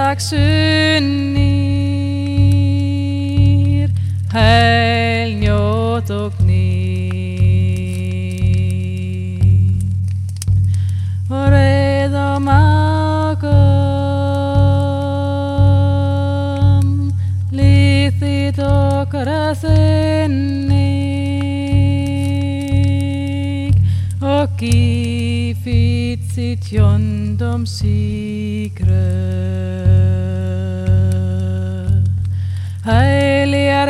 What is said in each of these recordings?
sunnir, heil njót og nýtt. Og reið á magum, líþitt okkar að þinnig, og gifit sitt jöndum sigre. Heiligar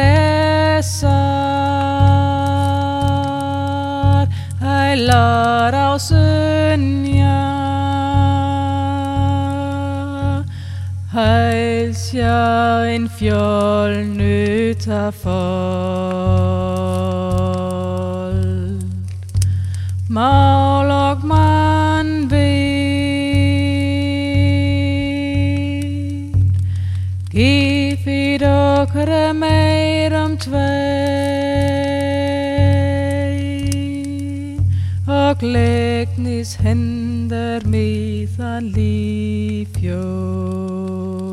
essar, heilar á sunja, heilsjain fjölnuta fold, mál og mannvit, gifit okkar meir tvei, og legnis hender meðan lífjó.